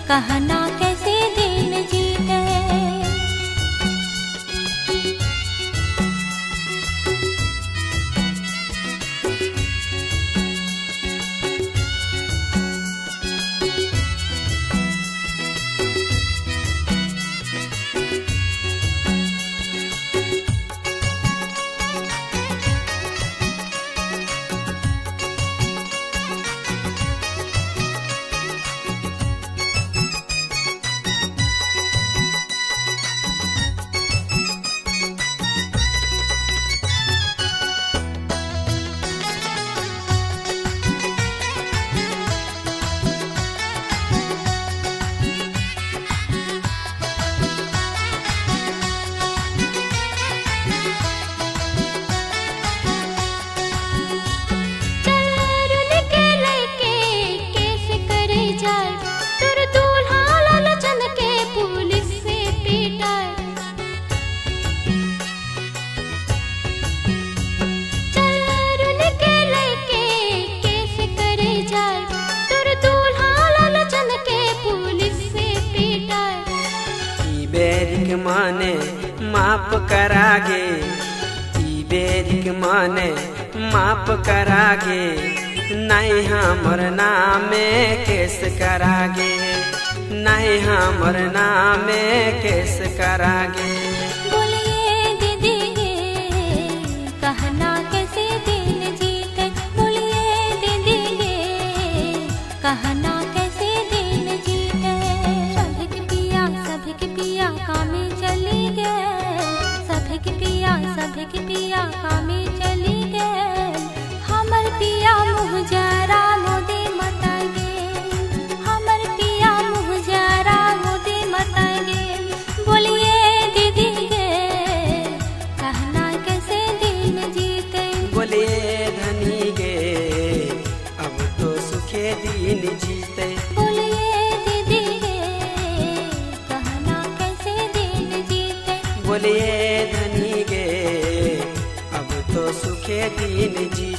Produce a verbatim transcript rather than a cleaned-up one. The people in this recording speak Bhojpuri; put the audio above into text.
कहना कैसे दिन जीते। बेरिक माने माप करागे, ई बेरिक माने माप करागे, नहीं हमर नामे केस करागे, नहीं हमर नामे केस करागे। बोलिए दीदी कहना कैसे दिन जीते, बोलिए दीदी कहना कैसे दिन जीते। सभी पिया सभी पिया कामे चली गए, सभी पिया सभी पिया कामे चली गए। हमर पिया मुँह जरा मोदे मतागे, हमर पिया मुँह जरा मोदे मतागे। बोलिए दीदी गे कहना कैसे दिन जीते, बोलिए धनी गे अब तो सुखे दिन जीते। बोलिए दीदी गे कहना कैसे दिन जीते। बोलिए धनी गे अब तो सुखे दिन जीते।